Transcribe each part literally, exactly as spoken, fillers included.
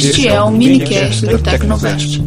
Este é o minicast do Tecnovest.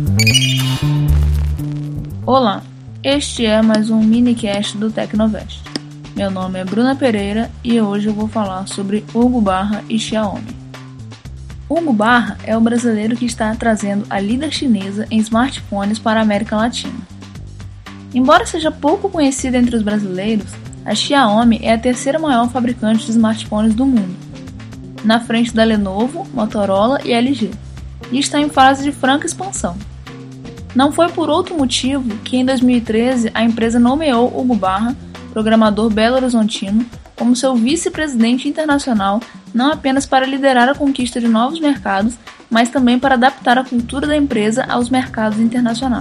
Olá, este é mais um minicast do Tecnovest. Meu nome é Bruna Pereira e hoje eu vou falar sobre Hugo Barra e Xiaomi. Hugo Barra é o brasileiro que está trazendo a líder chinesa em smartphones para a América Latina. Embora seja pouco conhecida entre os brasileiros, a Xiaomi é a terceira maior fabricante de smartphones do mundo, na frente da Lenovo, Motorola e L G, e está em fase de franca expansão. Não foi por outro motivo que em dois mil e treze a empresa nomeou Hugo Barra, programador belo-horizontino, como seu vice-presidente internacional, não apenas para liderar a conquista de novos mercados, mas também para adaptar a cultura da empresa aos mercados internacionais.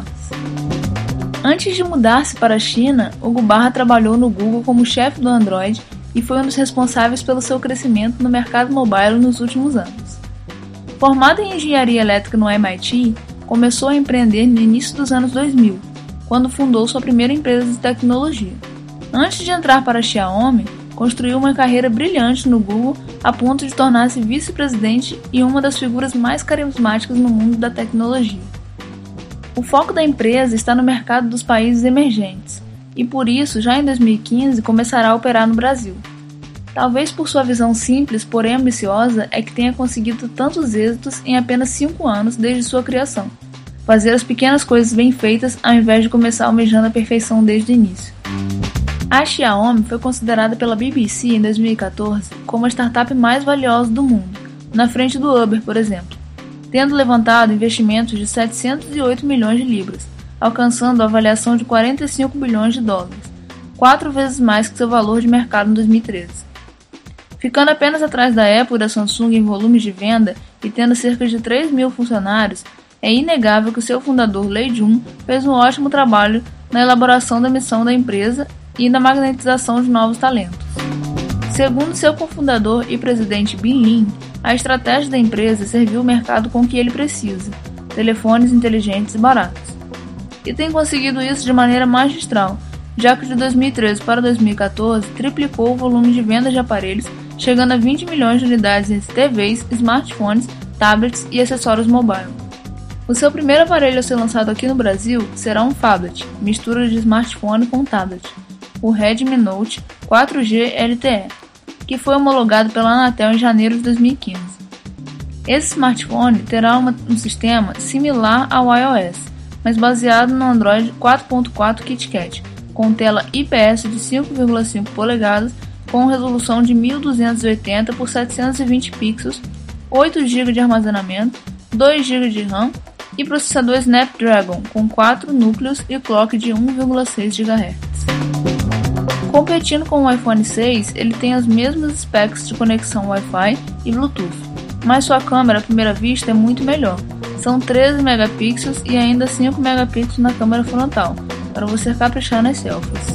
Antes de mudar-se para a China, Hugo Barra trabalhou no Google como chefe do Android e foi um dos responsáveis pelo seu crescimento no mercado mobile nos últimos anos. Formado em engenharia elétrica no M I T, começou a empreender no início dos anos dois mil, quando fundou sua primeira empresa de tecnologia. Antes de entrar para a Xiaomi, construiu uma carreira brilhante no Google a ponto de tornar-se vice-presidente e uma das figuras mais carismáticas no mundo da tecnologia. O foco da empresa está no mercado dos países emergentes, e por isso, já em dois mil e quinze, começará a operar no Brasil. Talvez por sua visão simples, porém ambiciosa, é que tenha conseguido tantos êxitos em apenas cinco anos desde sua criação. Fazer as pequenas coisas bem feitas ao invés de começar almejando a perfeição desde o início. A Xiaomi foi considerada pela B B C em dois mil e quatorze como a startup mais valiosa do mundo, na frente do Uber, por exemplo, tendo levantado investimentos de setecentos e oito milhões de libras, alcançando a avaliação de quarenta e cinco bilhões de dólares, quatro vezes mais que seu valor de mercado em dois mil e treze. Ficando apenas atrás da Apple e da Samsung em volumes de venda e tendo cerca de três mil funcionários, é inegável que seu fundador Lei Jun fez um ótimo trabalho na elaboração da missão da empresa e na magnetização de novos talentos. Segundo seu cofundador e presidente Bin Lin, a estratégia da empresa é servir o mercado com o que ele precisa, telefones inteligentes e baratos. E tem conseguido isso de maneira magistral, já que de dois mil e treze para dois mil e quatorze triplicou o volume de vendas de aparelhos, chegando a vinte milhões de unidades entre T Vs, smartphones, tablets e acessórios mobile. O seu primeiro aparelho a ser lançado aqui no Brasil será um phablet, mistura de smartphone com tablet, o Redmi Note quatro G L T E, que foi homologado pela Anatel em janeiro de dois mil e quinze. Esse smartphone terá uma, um sistema similar ao iOS, mas baseado no Android quatro ponto quatro KitKat, com tela I P S de cinco vírgula cinco polegadas, com resolução de mil duzentos e oitenta por setecentos e vinte pixels, oito gigas de armazenamento, dois gigas de RAM e processador Snapdragon com quatro núcleos e clock de um vírgula seis gigahertz. Competindo com o iPhone seis, ele tem as mesmas specs de conexão Wi-Fi e Bluetooth, mas sua câmera à primeira vista é muito melhor. São treze megapixels e ainda cinco megapixels na câmera frontal, para você caprichar nas selfies.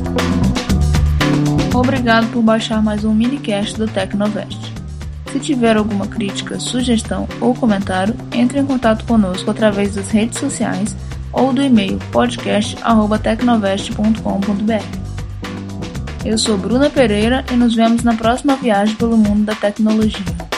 Obrigado por baixar mais um minicast do Tecnovest. Se tiver alguma crítica, sugestão ou comentário, entre em contato conosco através das redes sociais ou do e-mail podcast arroba tecnovest ponto com ponto br. Eu sou Bruna Pereira e nos vemos na próxima viagem pelo mundo da tecnologia.